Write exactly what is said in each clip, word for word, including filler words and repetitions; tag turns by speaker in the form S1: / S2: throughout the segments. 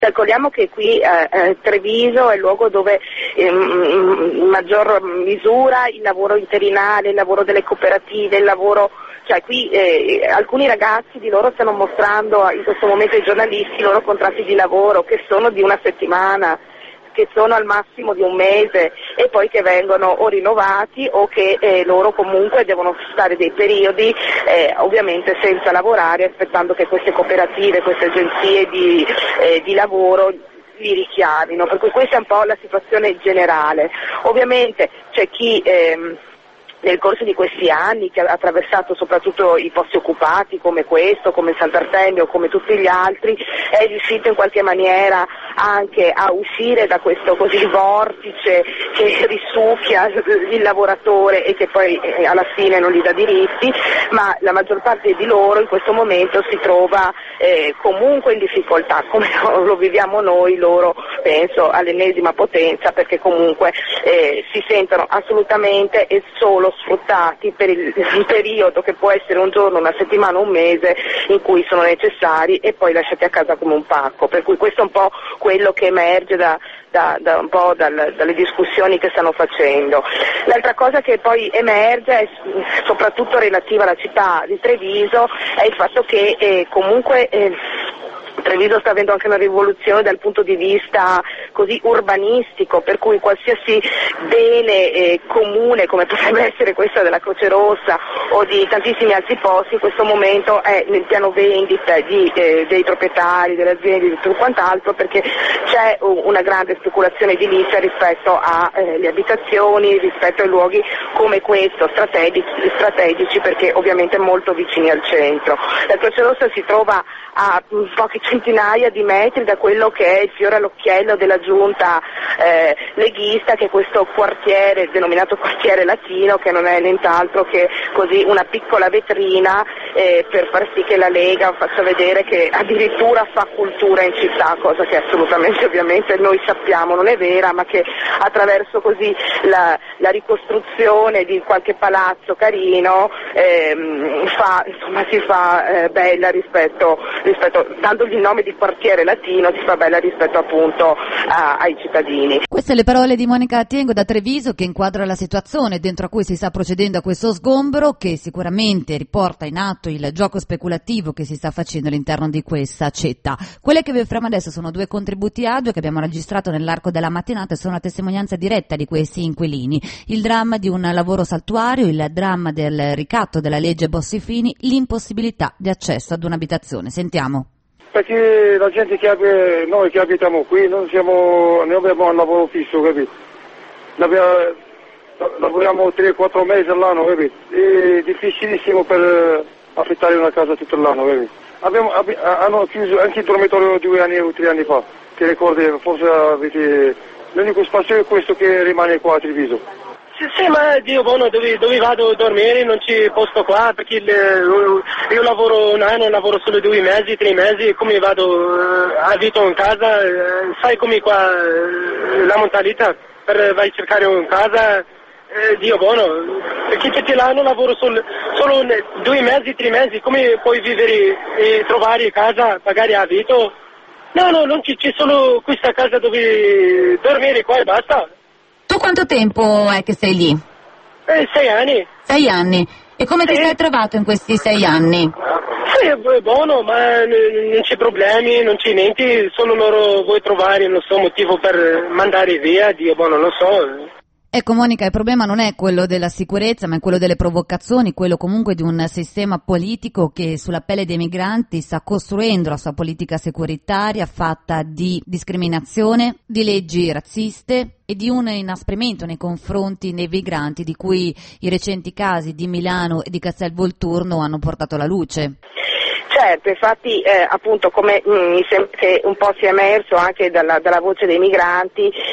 S1: Calcoliamo che qui eh, eh, Treviso è il luogo dove ehm, in maggior misura il lavoro interinale, il lavoro delle cooperative, il lavoro, cioè qui eh, alcuni ragazzi di loro stanno mostrando in questo momento ai giornalisti i loro contratti di lavoro che sono di una settimana, che sono al massimo di un mese e poi che vengono o rinnovati o che eh, loro comunque devono stare dei periodi eh, ovviamente senza lavorare, aspettando che queste cooperative, queste agenzie di, eh, di lavoro li richiamino, per cui questa è un po' la situazione generale. Ovviamente c'è chi ehm, nel corso di questi anni, che ha attraversato soprattutto i posti occupati come questo, come Sant'Artemio, come tutti gli altri, è riuscito in qualche maniera anche a uscire da questo così vortice che risucchia il lavoratore e che poi eh, alla fine non gli dà diritti, ma la maggior parte di loro in questo momento si trova eh, comunque in difficoltà, come lo viviamo noi, loro penso all'ennesima potenza, perché comunque eh, si sentono assolutamente e solo sfruttati per il, il periodo che può essere un giorno, una settimana, un mese in cui sono necessari e poi lasciati a casa come un pacco, per cui questo è un po' quello che emerge da, da, da un po' dal, dalle discussioni che stanno facendo. L'altra cosa che poi emerge è soprattutto relativa alla città di Treviso è il fatto che eh, comunque eh, Treviso sta avendo anche una rivoluzione dal punto di vista così urbanistico, per cui qualsiasi bene eh, comune, come potrebbe essere questa della Croce Rossa o di tantissimi altri posti, in questo momento è nel piano vendita di, eh, dei proprietari, delle aziende e di tutto quant'altro, perché c'è una grande speculazione edilizia rispetto alle eh, abitazioni, rispetto ai luoghi come questo, strategici, strategici perché ovviamente molto vicini al centro. La Croce Rossa si trova a pochi centinaia di metri da quello che è il fiore all'occhiello della giunta eh, leghista, che è questo quartiere denominato quartiere latino, che non è nient'altro che così una piccola vetrina eh, per far sì che la Lega faccia vedere che addirittura fa cultura in città, cosa che assolutamente ovviamente noi sappiamo non è vera, ma che attraverso così la, la ricostruzione di qualche palazzo carino ehm, fa, insomma, si fa eh, bella rispetto, rispetto dandogli il nome di quartiere latino, si fa bella rispetto appunto a, ai cittadini.
S2: Queste le parole di Monica Tiengo da Treviso, che inquadra la situazione dentro a cui si sta procedendo a questo sgombero, che sicuramente riporta in atto il gioco speculativo che si sta facendo all'interno di questa città. Quelle che vi offriamo adesso sono due contributi audio che abbiamo registrato nell'arco della mattinata e sono la testimonianza diretta di questi inquilini. Il dramma di un lavoro saltuario, il dramma del ricatto della legge Bossi-Fini, l'impossibilità di accesso ad un'abitazione. Sentiamo.
S3: Perché la gente che abita, noi che abitiamo qui non siamo, noi abbiamo un lavoro fisso, capito? Abbiamo, lavoriamo tre quattro mesi all'anno, capito? È difficilissimo per affittare una casa tutto l'anno, capito? Abbiamo, abbi, hanno chiuso anche il dormitorio due anni o tre anni fa, che ricordi, forse avete, l'unico spazio è questo che rimane qua a Treviso.
S4: Sì, sì, ma Dio buono, dove, dove vado a dormire non c'è posto qua, perché il, io lavoro un anno, lavoro solo due mesi, tre mesi, come vado, uh, abito in casa, uh, sai come qua uh, la mentalità, per vai a cercare una casa, uh, Dio buono, perché tutti l'anno lavoro solo, solo due mesi, tre mesi, come puoi vivere e trovare casa, pagare abito? No, no, non c'è, c'è solo questa casa dove dormire qua e basta.
S2: Tu quanto tempo è che sei lì?
S4: Eh, sei anni.
S2: Sei anni. E come
S4: sì.
S2: ti sei trovato in questi sei anni?
S4: Sì, è buono, ma non c'è problemi, non c'è niente, solo loro vuoi trovare, non so, motivo per mandare via, Dio buono, non so.
S2: Ecco Monica, il problema non è quello della sicurezza, ma è quello delle provocazioni, quello comunque di un sistema politico che sulla pelle dei migranti sta costruendo la sua politica securitaria fatta di discriminazione, di leggi razziste e di un inasprimento nei confronti dei migranti di cui i recenti casi di Milano e di Castelvolturno hanno portato alla luce.
S1: Certo, infatti eh, appunto come mh, mi sembra che un po' sia emerso anche dalla, dalla voce dei migranti,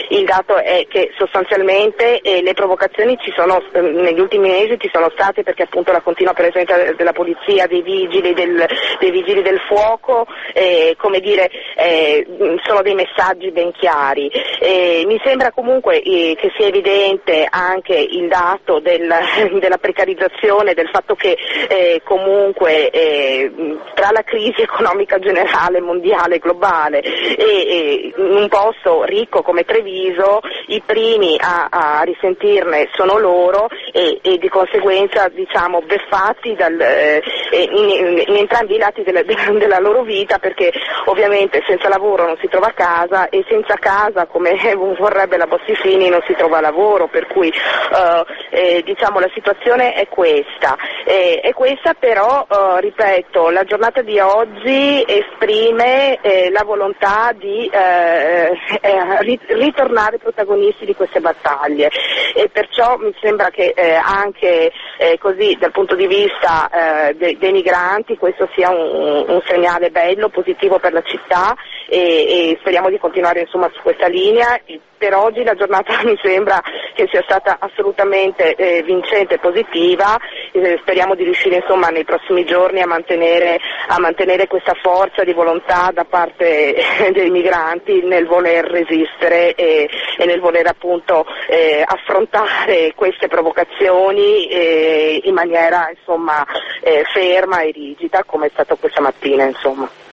S1: il dato è che sostanzialmente eh, le provocazioni ci sono, eh, negli ultimi mesi ci sono state, perché appunto la continua presenza della polizia, dei vigili, del, dei vigili del fuoco, eh, come dire, eh, sono dei messaggi ben chiari. Eh, mi sembra comunque eh, che sia evidente anche il dato del, della precarizzazione, del fatto che eh, comunque eh, tra la crisi economica generale, mondiale, globale e, e in un posto ricco come Treviso i primi a, a risentirne sono loro e, e di conseguenza diciamo beffati dal, eh, in, in entrambi i lati della, della loro vita, perché ovviamente senza lavoro non si trova casa e senza casa, come vorrebbe la Bossi-Fini, non si trova lavoro, per cui uh, eh, diciamo la situazione è questa. Eh, è questa però, uh, ripeto, la giornata di oggi esprime eh, la volontà di eh, eh, ritornare protagonisti di queste battaglie e perciò mi sembra che eh, anche eh, così dal punto di vista eh, de- dei migranti questo sia un, un segnale bello, positivo per la città e, e speriamo di continuare insomma su questa linea. Per oggi la giornata mi sembra che sia stata assolutamente eh, vincente e positiva, eh, speriamo di riuscire insomma nei prossimi giorni a mantenere, a mantenere questa forza di volontà da parte eh, dei migranti nel voler resistere e, e nel voler appunto eh, affrontare queste provocazioni eh, in maniera insomma eh, ferma e rigida come è stato questa mattina insomma.